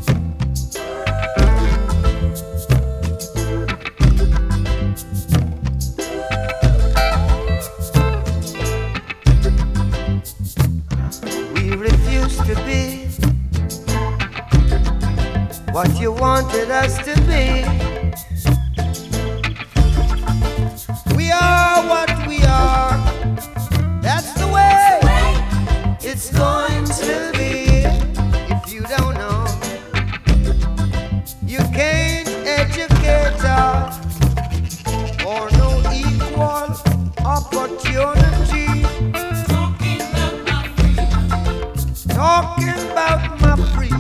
We refuse to be what you wanted us to be. We are what we are. That's the way it's going to be. If you don't know, you can't educate us for no equal opportunity. Talking about my freedom.